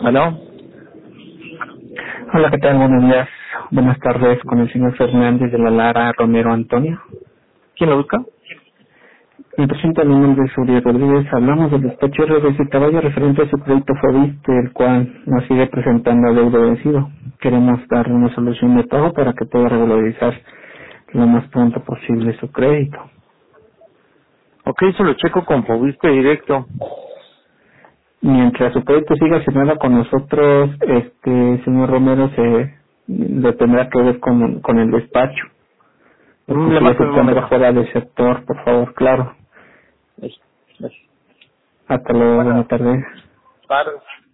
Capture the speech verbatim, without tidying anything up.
Bueno, Hola, ¿qué tal? Buenos días. Buenas tardes con el señor Fernández de la Lara Romero Antonio. ¿quién lo busca? Me presento, mi nombre es Uriel Rodríguez. Hablamos del despacho R B C Caballo referente a su crédito Fobiste, el cual nos sigue presentando deuda vencido. Queremos darle una solución de pago para que pueda regularizar lo más pronto posible su crédito. Ok, se lo checo con Fobiste directo. Mientras su crédito siga asignado con nosotros, este señor Romero se lo tendrá que ver con, con el despacho, Mm, porque le si ya marco se en un encuentra momento. fuera del sector, por favor, claro. Gracias. Gracias. Hasta luego, Bueno, buena tarde. tarde.